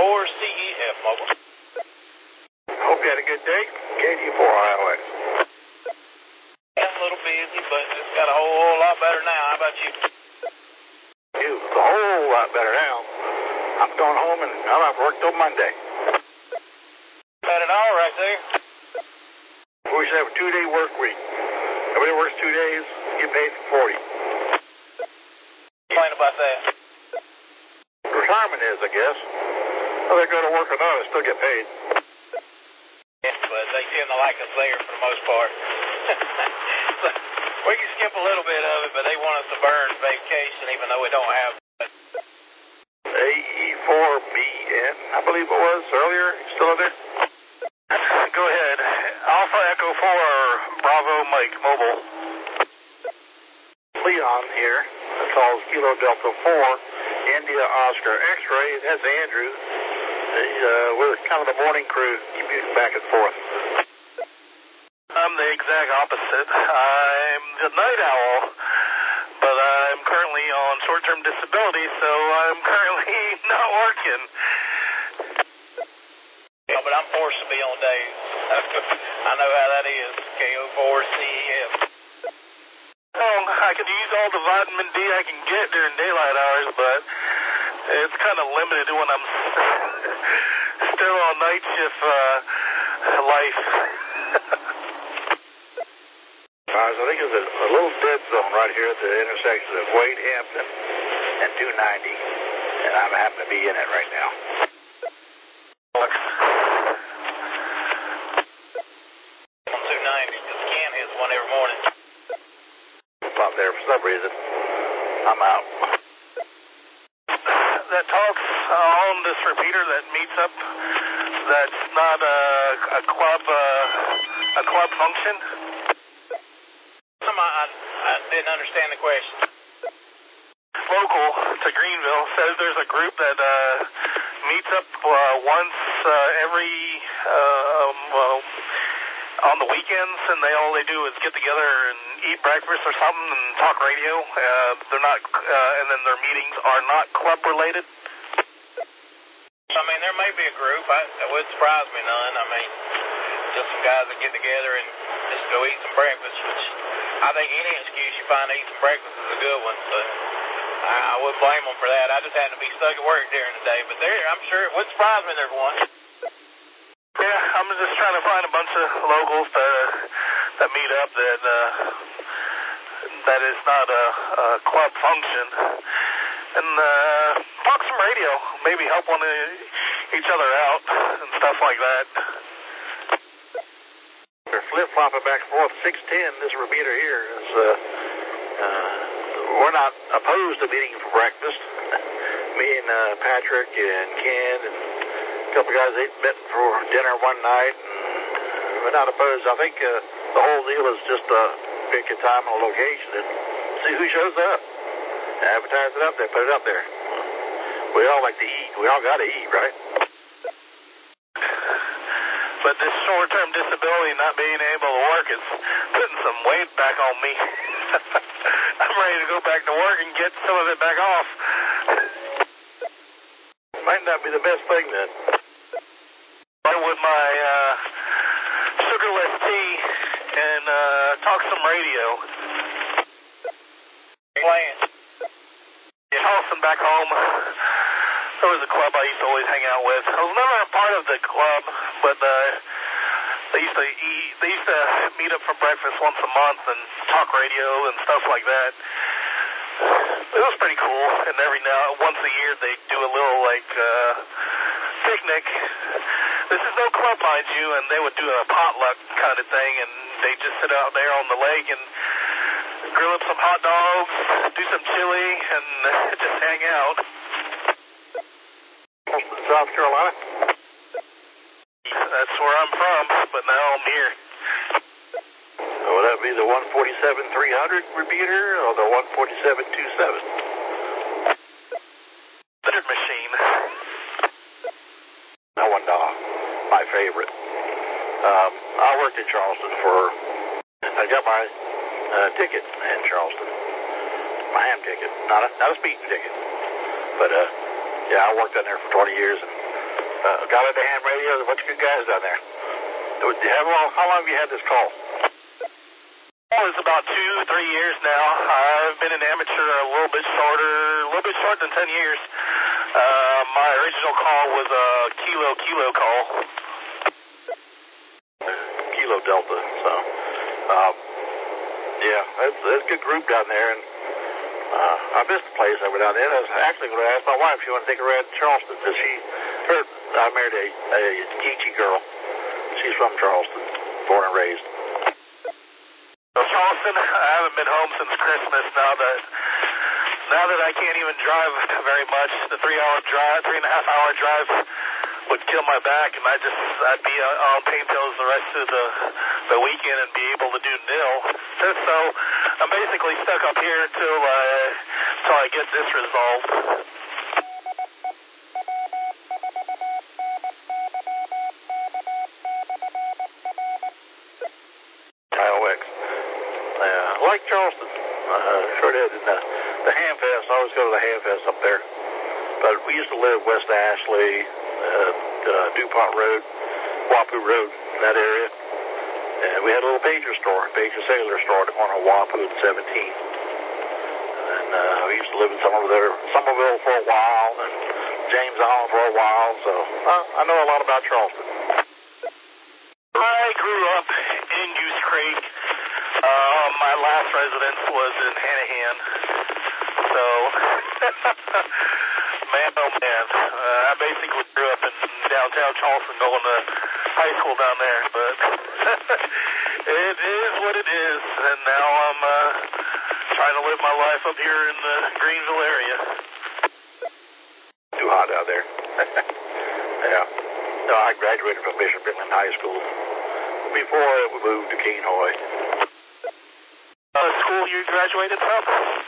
4CEF Mobile. Hope you had a good day. KD4 iOS. Yeah, a little busy, but it's got a whole lot better now. How about you? A whole lot better now. I'm going home and I'll have work till Monday. Had it all right there. We should have a 2-day work week. Everybody works 2 days, get paid for 40. Complain about that. Retirement is, I guess. Whether they go to work or not, they still get paid. Yes, but they tend to like us there for the most part. We can skip a little bit of it, but they want us to burn vacation even though we don't have it. AE4BN, I believe it was earlier. Still up there? Go ahead. Alpha Echo 4, Bravo Mike, mobile. Leon here. That calls Kilo Delta 4, India Oscar X-ray. That's Andrew. We're kind of the morning crew, commuting back and forth. I'm the exact opposite. I'm the night owl, but I'm currently on short-term disability, so I'm currently not working. Yeah, but I'm forced to be on days. I know how that is. KO4CEF. Well, I can use all the vitamin D I can get during daylight hours, but it's kind of limited when I'm still on night shift life. I think there's a little dead zone right here at the intersection of Wade Hampton and 290, and I happen to be in it right now. 290, because Ken hits one every morning. Stop there for some reason. I'm out. That talks on this repeater that meets up. That's not a club function. I didn't understand the question. Local to Greenville says there's a group that meets up once every on the weekends, and all they do is get together and eat breakfast or something and talk radio. They're not, and then their meetings are not club related. I mean, there may be a group. That would surprise me none. I mean, just some guys that get together and just go eat some breakfast, which I think any excuse you find to eat some breakfast is a good one. So I wouldn't blame them for that. I just happened to be stuck at work during the day. But I'm sure it would surprise me there's one. Yeah, I'm just trying to find a bunch of locals that meet up that is not a club function. And talk some radio, maybe help each other out and stuff like that. They're flip-flopping back and forth. 610, this repeater here is, we're not opposed to meeting for breakfast. Me and Patrick and Ken and a couple guys met for dinner one night, and we're not opposed. I think the whole deal is just pick a time and a location and see who shows up. Advertise it up there, put it up there. We all like to eat. We all got to eat, right? But this short-term disability, not being able to work, is putting some weight back on me. I'm ready to go back to work and get some of it back off. Might not be the best thing then. With my sugarless tea and talk some radio. Playing. Charleston back home. There was a club I used to always hang out with. I was never a part of the club, but they used to meet up for breakfast once a month and talk radio and stuff like that. It was pretty cool. And once a year, they do a little picnic. This is no club, mind you, and they would do a potluck kind of thing, and they just sit out there on the lake and grill up some hot dogs, do some chili, and just hang out. South Carolina? That's where I'm from, but now I'm here. Would that be the 147-300 repeater or the 147-27? Third machine. That one, my favorite. I worked in Charleston I got my ticket in Charleston. My ticket, not a speeding ticket. But, yeah, I worked down there for 20 years, and Got into ham radio. There's a bunch of good guys down there. How long have you had this call? It's about 2-3 years now. I've been an amateur a little bit shorter than 10 years. My original call was a kilo call. Kilo Delta. So, yeah, that's a good group down there, and I missed the place over down there. I was actually going to ask my wife if she wanted to take a ride to Charleston, because I married a Geechee girl. She's from Charleston, born and raised. So Charleston, I haven't been home since Christmas. Now that I can't even drive very much, the 3.5-hour drive would kill my back, and I'd be on pain pills the rest of the weekend and be able to do nil. So I'm basically stuck up here until I get this resolved. I like Charleston. Sure did. And the Ham Fest, I always go to the Ham Fest up there. But we used to live West Ashley, DuPont Road, Wapoo Road, in that area. And we had a little Pager cellular store at the corner of Wapoo and 17. And we used to live in Somerville for a while, and James Island for a while. So I know a lot about Charleston. I grew up in Goose Creek. My last residence was in Hanahan. So, man, oh man, I basically grew up in downtown Charleston going to high school down there, but it is what it is, and now I'm trying to live my life up here in the Greenville area. Too hot out there. Yeah. No, I graduated from Bishop England High School before we moved to Keene-Hoy. School you graduated from?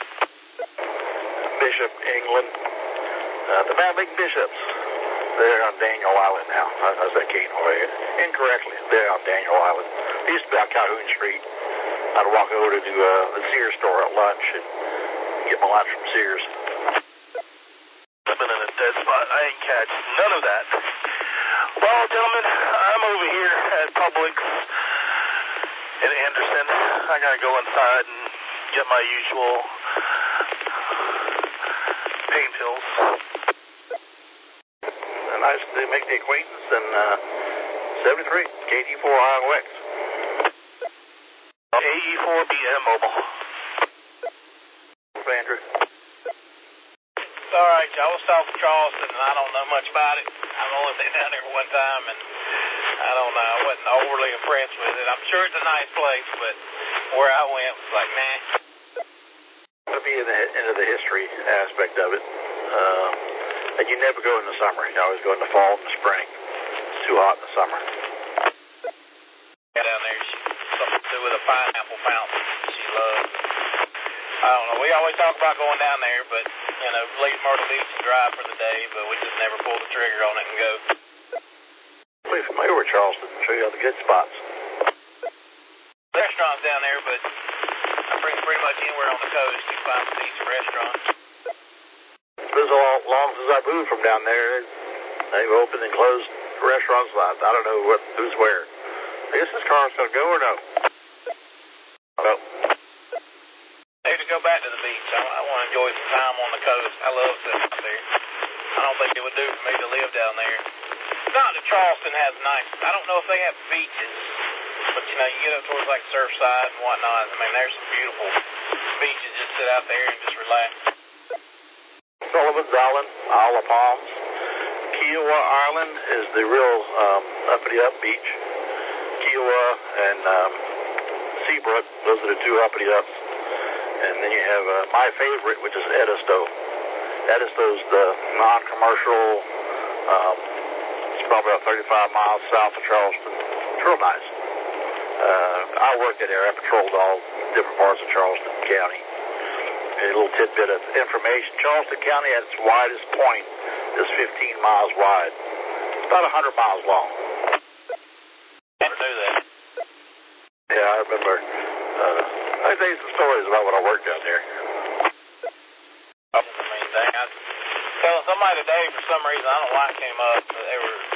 Bishop England. The Babbling Bishops. They're on Daniel Island now. I said Keene-Hoy incorrectly. They're on Daniel Island. They used to be on Calhoun Street. I'd walk over to the Sears store at lunch and get my lunch from Sears. I've been in a dead spot. I ain't catch none of that. Well, gentlemen, I'm over here at Publix in Anderson. I gotta go inside and get my usual pain pills. Nice to make the acquaintance, and 73 KG4 IOX. AE4BM mobile. Andrew. All right, I was talking to Charleston, and I don't know much about it. I've only been down there one time, and I don't know. I wasn't overly impressed with it. I'm sure it's a nice place, but where I went was like, nah. To be into the history aspect of it, and you never go in the summer. You always go in the fall and the spring. It's too hot in the summer. Down there, something to do with a pineapple fountain she loves. I don't know. We always talk about going down there, but, leave Myrtle Beach and drive for the day, but we just never pull the trigger on it and go. Pretty familiar with Charleston. Show you all the good spots. Restaurants down there, but pretty much anywhere on the coast you can find some decent restaurants. It's been so long since I moved from down there. They've opened and closed restaurants. I don't know who's where. I guess this car's going to go or no? No. I need to go back to the beach. I want to enjoy some time on the coast. I love sitting out there. I don't think it would do for me to live down there. Not that Charleston has nice. I don't know if they have beaches, but you get up towards like Surfside and whatnot. I mean, there's some beautiful beaches. Just sit out there and just relax. Sullivan's Island, Isle of Palms. Kiowa Island is the real uppity-up beach. Kiowa and Seabrook, those are the two uppity-ups. And then you have my favorite, which is Edisto. Edisto's the non-commercial. It's probably about 35 miles south of Charleston. It's real nice. I worked in there. I patrolled all different parts of Charleston County. A little tidbit of information. Charleston County at its widest point is 15 miles wide. It's about 100 miles long. Never knew that. Yeah, I remember. I'll tell you some stories about when I worked down there. I was the main thing. I was telling somebody today, for some reason, I don't know why it came up, but they were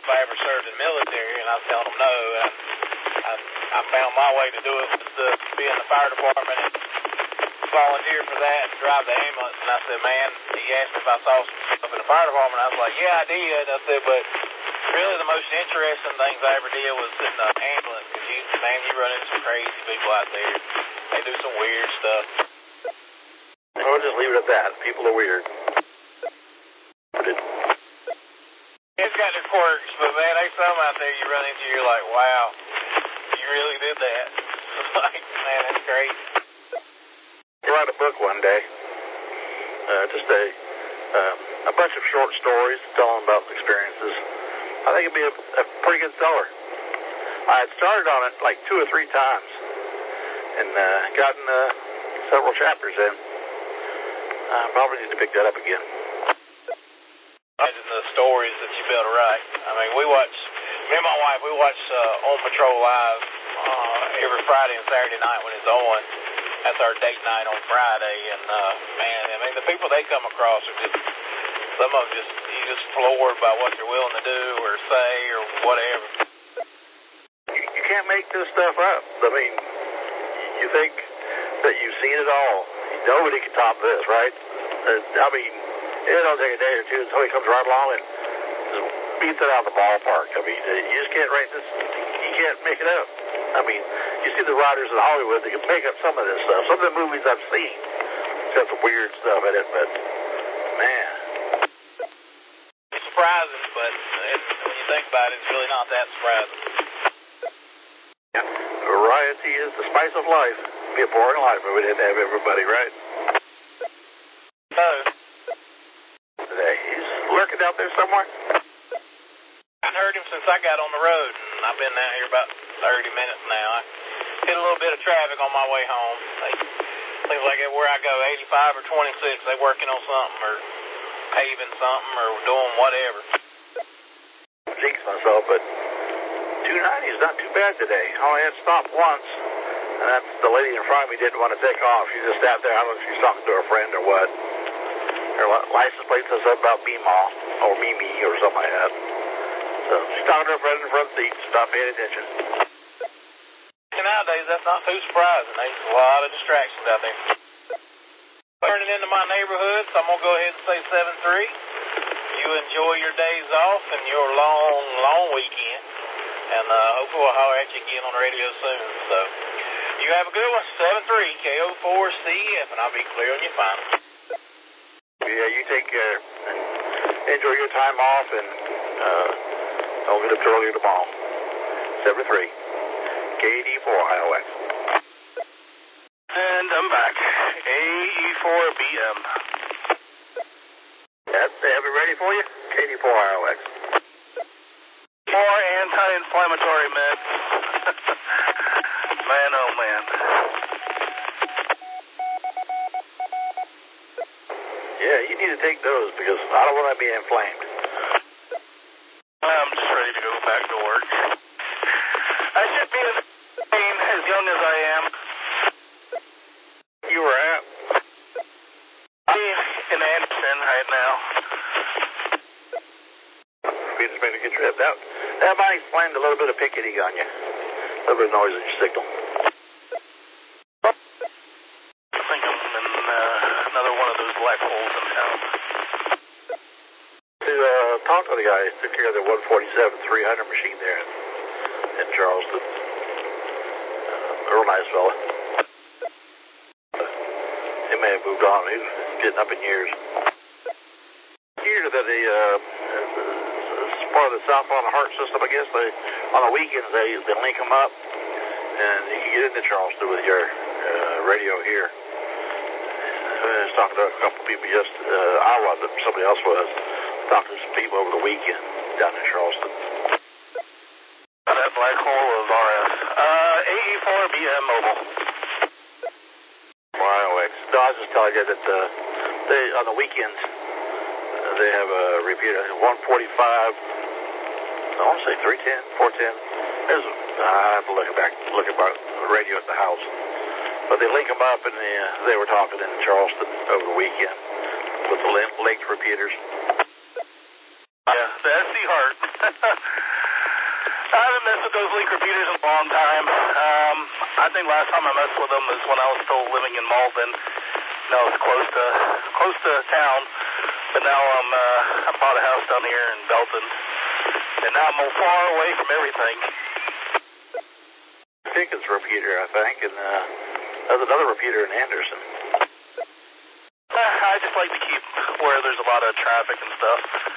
if I ever served in the military, and I was telling them no. And I found my way to do it was to be in the fire department and volunteer for that and drive the ambulance. And I said, man, he asked me if I saw some stuff in the fire department. I was like, yeah, I did. I said, but really the most interesting things I ever did was in the ambulance. Because you run into some crazy people out there. They do some weird stuff. I'll just leave it at that. People are weird. It's got their quirks, but man, there's some out there you run into, you're like, wow, you really did that. Like, man, that's crazy. I'll write a book one day. Just a bunch of short stories telling about experiences. I think it'd be a pretty good seller. I had started on it like 2 or 3 times and gotten several chapters in. I probably need to pick that up again. Imagine the stories that you be able to write. I mean, me and my wife, we watch On Patrol Live every Friday and Saturday night when it's on. That's our date night on Friday. And, man, I mean, the people they come across are just, some of them you're just floored by what they're willing to do or say or whatever. You can't make this stuff up. I mean, you think that you've seen it all. Nobody can top this, right? I mean, it'll take a day or two until somebody comes right along and just beats it out of the ballpark. I mean, you just can't write this. You can't make it up. I mean, you see the writers in Hollywood, they can make up some of this stuff. Some of the movies I've seen got some weird stuff in it, but, man. It's surprising, but when you think about it, it's really not that surprising. Yeah. Variety is the spice of life. It'd be a boring life if we didn't have everybody, right? No. Today. He's lurking out there somewhere? I haven't heard him since I got on the road, and I've been down here about 30 minutes now. I hit a little bit of traffic on my way home. Seems like where I go, 85 or 26, they working on something or paving something or doing whatever. I jinx myself, but 290 is not too bad today. I only had to stop once, and that's the lady in front of me didn't want to take off. She just sat there. I don't know if she's talking to her friend or what. Her license plate says something about Meemaw or Mimi or something like that. So she's talking to her friend in the front seat. Stop paying attention. And nowadays, that's not too surprising. There's a lot of distractions out there. Turning into my neighborhood, so I'm going to go ahead and say 7-3. You enjoy your days off and your long, long weekend. And hopefully we'll holler at you again on the radio soon. So you have a good one. 7-3, KO4CF, and I'll be clear on your final. Yeah, you take care. Enjoy your time off, and don't get up too early tomorrow. 7-3, KD4 IOX. And I'm back. AE4BM. They have it ready for you? KD4 IOX. More anti-inflammatory meds. Man, oh man. Yeah, you need to take those because I don't want to be inflamed. I'm just ready to go back to work. I should be as young as I am. You were at? In Anderson right now. We just made a good trip. That might explain a little bit of picketing on you. A little bit of noise in your signal. I think I'm in another one of those black holes in town. To talk to the guy who took care of the 147-300 machine there in Charleston. Real nice fella. He may have moved on. He's getting up in years. Here that part of the Southbound Heart system, I guess. On the weekends, they link them up, and you can get into Charleston with your radio here. I was talking to a couple of people I wasn't, somebody else was. Talking to some people over the weekend down in Charleston. That black hole of RF. AE4BM mobile. YOX. No, I was just telling you that they on the weekends they have a repeater 145. I want to say 310, 410. I have to look at the radio at the house. But they link them up, and they were talking in Charleston over the weekend with the linked repeaters. Yeah, the SC Heart. I haven't messed with those leak repeaters in a long time. I think last time I messed with them was when I was still living in Malden. I was close to town, but now I bought a house down here in Belton, and now I'm far away from everything. Pickens repeater, I think, and there's another repeater in Anderson. I just like to keep where there's a lot of traffic and stuff.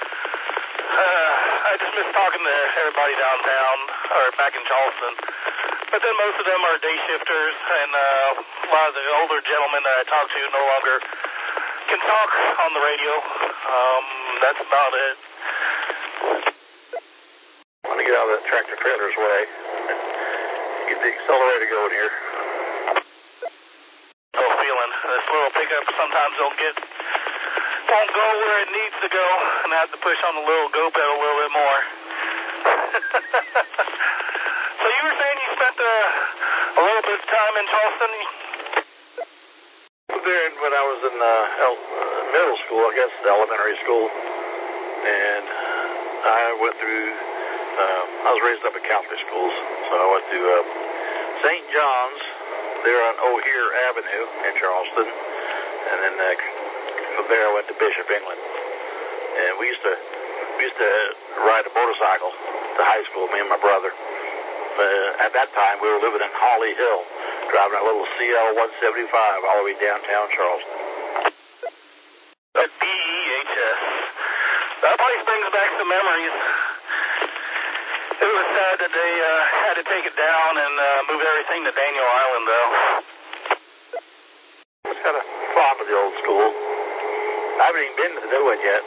I just miss talking to everybody downtown, or back in Charleston. But then most of them are day shifters, and a lot of the older gentlemen that I talk to no longer can talk on the radio. That's about it. I want to get out of that tractor trailer's way. Get the accelerator going here. No feeling. This little pickup sometimes won't go where it needs to go, and I have to push on the little go pedal a little bit more. So you were saying you spent a little bit of time in Charleston? There when I was in middle school, I guess, elementary school, and I went through, I was raised up in Catholic schools, so I went to St. John's there on O'Hare Avenue in Charleston, and then from there I went to Bishop England, and we used to ride a motorcycle to high school, me and my brother. At that time, we were living in Holly Hill, driving a little CL-175 all the way downtown Charleston. That BEHS. That place brings back some memories. It was sad that they had to take it down and move everything to Daniel Island, though. I was kind of fond of the old school. I haven't even been to the new one yet.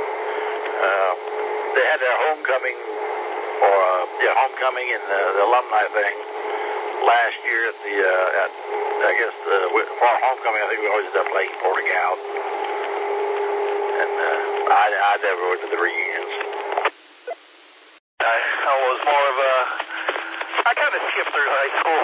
They had their homecoming, homecoming and the alumni thing last year at the, for our homecoming, I think we always ended up playing Portugal. And I never went to the reunions. I was more of I kind of skipped through high school.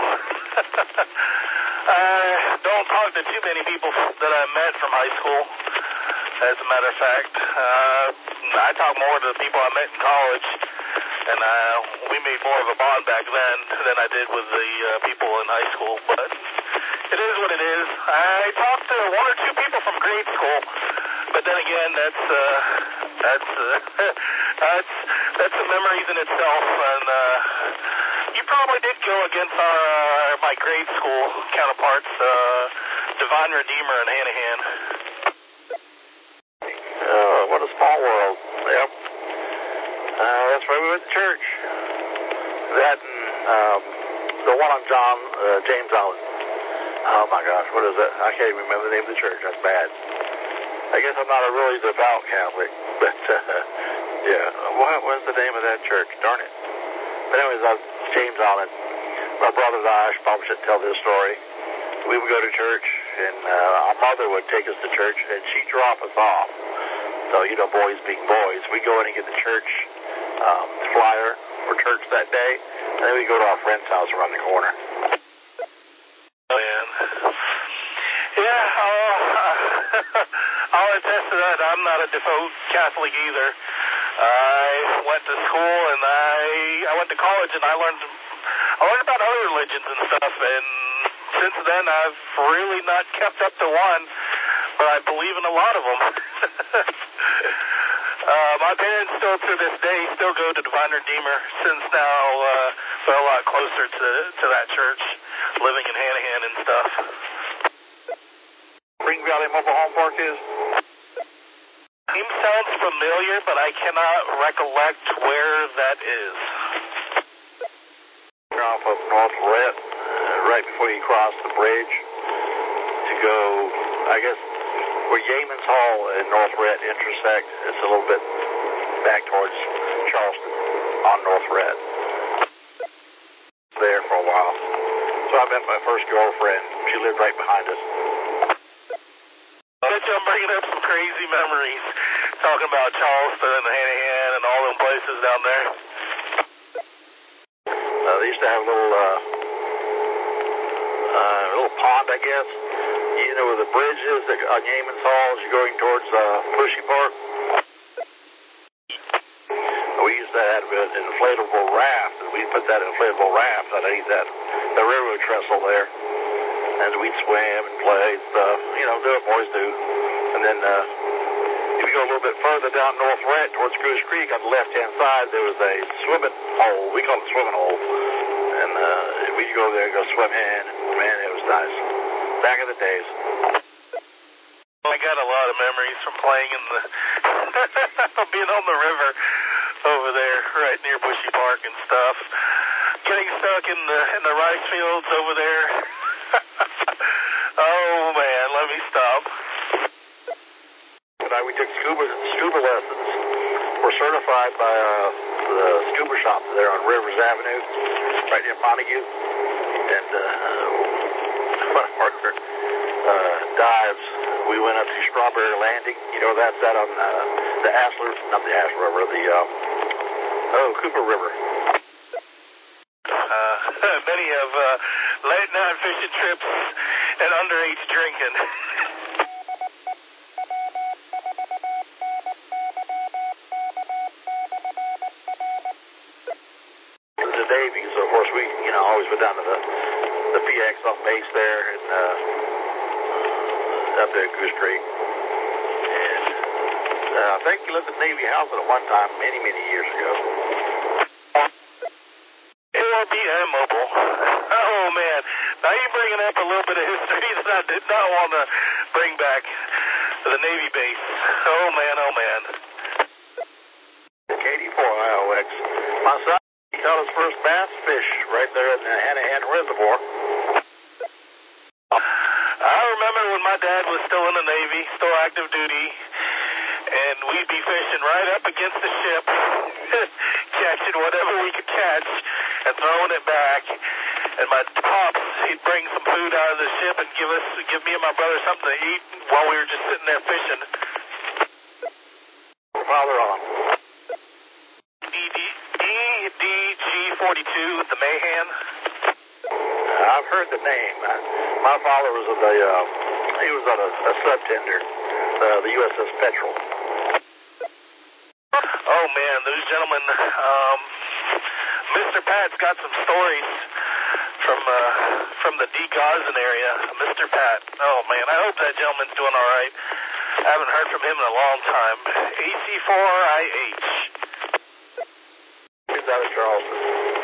I don't talk to too many people that I met from high school, as a matter of fact. I talk more to the people I met in college, and we made more of a bond back then than I did with the people in high school, but it is what it is. I talked to one or two people from grade school, but then again, that's some memories in itself, and you probably did go against my grade school counterparts, Divine Redeemer and Hanahan. What a small world. Yep. That's why we went to church. That and the one on James Island. Oh my gosh, what is that? I can't even remember the name of the church. That's bad. I guess I'm not a really devout Catholic, but yeah. What was the name of that church? Darn it. But anyways, James Island. My brother and I probably should tell this story. We would go to church, and our mother would take us to church, and she'd drop us off. So, boys being boys, we go in and get the church flyer for church that day, and then we go to our friend's house around the corner. Oh, man. Yeah, I'll attest to that. I'm not a devout Catholic either. I went to school, and I went to college, and I learned about other religions and stuff, and since then I've really not kept up to one, but I believe in a lot of them. My parents still, to this day, still go to Divine Redeemer, since now we're a lot closer to that church, living in Hanahan and stuff. Spring Valley Mobile Home Park is? Name sounds familiar, but I cannot recollect where that is. You're off of North Lorette, right before you cross the bridge to go, I guess, where Yeamans Hall and North Lorette intersect. It's a little bit back towards Charleston on North Lorette. There for a while. So I met my first girlfriend. She lived right behind us. I bet you I'm bringing up some crazy memories, talking about Charleston and Hanahan and all them places down there. They used to have a little pond, I guess. Where the bridge is on Yeamans Hall as you're going towards Bushy Park. We used to that with an inflatable raft, and we'd put that inflatable raft underneath that the railroad trestle there, and we'd swim and play and stuff. You know, do what boys do. And then if you go a little bit further down North Rent towards Goose Creek on the left-hand side, there was a swimming hole. We call it swimming hole. And we'd go there and go swim in. Man, it was nice. Back in the days. I got a lot of memories from playing in the being on the river over there, right near Bushy Park and stuff. Getting stuck in the rice fields over there. Oh man, let me stop. We took scuba lessons. We're certified by the scuba shop there on Rivers Avenue, right near Montague. And one of our dives, we went up to Strawberry Landing. You know, that's out on the Asler, not the Asler River, Cooper River. Many of late night fishing trips and underage drinking. The Navy, so of course we, always went down to the PX on base there and up there at Goose Creek. And I think you lived at Navy House at one time many, many years ago. ARBM Mobile. Oh man, now you're bringing up a little bit of history that I did not want to bring back to the Navy base. Oh man, oh man. KD4 IOX. My son, he caught his first bass fish right there in the Hanahan Reservoir. I remember when my dad was still in the Navy, still active duty, and we'd be fishing right up against the ship, catching whatever we could catch and throwing it back. And my pops, he'd bring some food out of the ship and give me and my brother something to eat while we were just sitting there fishing. Father on. DG42, the Mahan. I've heard the name. My father was he was on a subtender, the USS Petrel. Oh man, those gentlemen, Mr. Pat's got some stories from the D. Gazan area. Mr. Pat, oh man, I hope that gentleman's doing all right. I haven't heard from him in a long time. AC4IH. He's out of Charleston.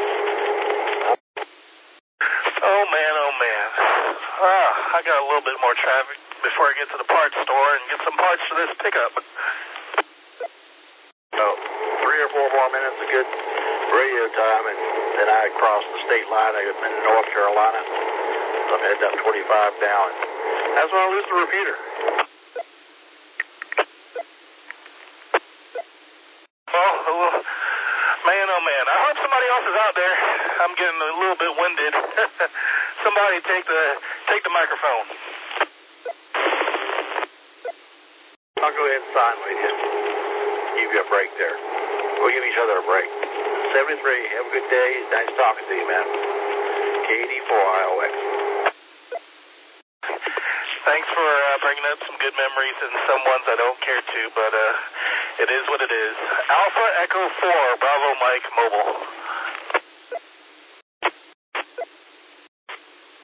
Oh man, oh man. I got a little bit more traffic before I get to the parts store and get some parts for this pickup. So, 3 or 4 more minutes of good radio time, and then I crossed the state line. I'm in North Carolina. So I'm heading up 25 now, and that's when I lose the repeater. Oh, man, oh man. I hope somebody else is out there. I'm getting a little bit winded. Somebody take the microphone. I'll go ahead and sign with you. Give you a break there. We'll give each other a break. 73, have a good day. Nice talking to you, man. KD4IOX. Thanks for bringing up some good memories and some ones I don't care to, but it is what it is. Alpha Echo 4, Bravo Mike Mobile.